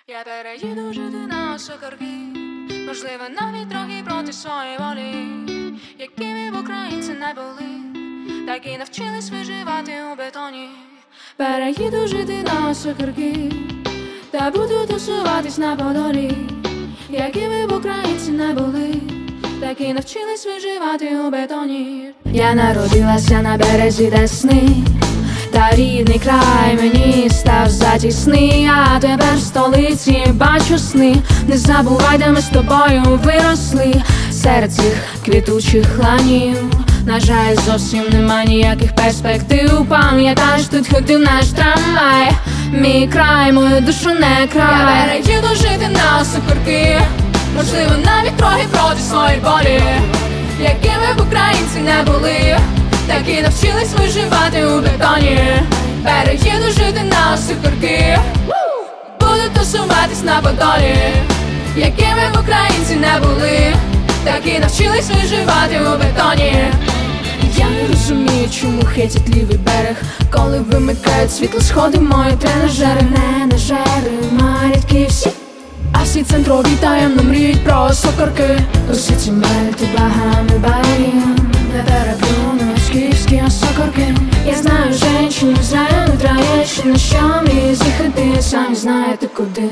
Я переїду жити на Сокирки, можливо, навіть трохи проти своєї волі. Якими б українці не були, так і навчились виживати у бетоні. Переїду жити на Сокирки, та буду тусуватись на Подолі. Якими б українці не були, так і навчились виживати у бетоні. Я народилася на березі Десни, та рідний край мені став затісний. А тепер в столиці бачу сни. Не забувай, де ми з тобою виросли, серед цих квітучих ланів. На жаль, зовсім нема ніяких перспектив. Пам'ятаєш, тут ходив наш трамвай. Мій край, мою душу не край. Я переїду жити на Сокирки, можливо, навіть трохи проти своєї болі. Якими б українці не були, так і навчились виживати у бетоні. Переїду жити на Сокирки, буду тусуватись на Подолі. Якими б українці не були, так і навчились виживати у бетоні. Я не розумію, чому хейтять лівий берег, коли вимикають світло, сходи мої тренажери. Менеджери марять KFC, а всі центрові таємно мріють про Сокирки. Усі ці мельти багами барів не переплюнуть київські Сокирки. Я знаю женщину, знаю Троєщину, що мріє з'їхати, самі знаєте куди.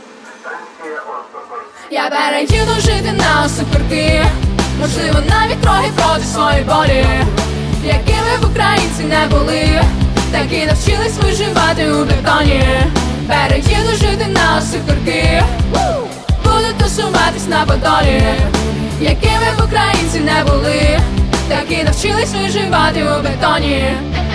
Я переїду жити на Сокирки, можливо, навіть трохи проти своєї болі. Якими б українці не були, так і навчились виживати у бетоні. Переїду жити на Сокирки, буду тусуватись на Подолі. Якими б українці не були, так і навчились виживати у бетоні.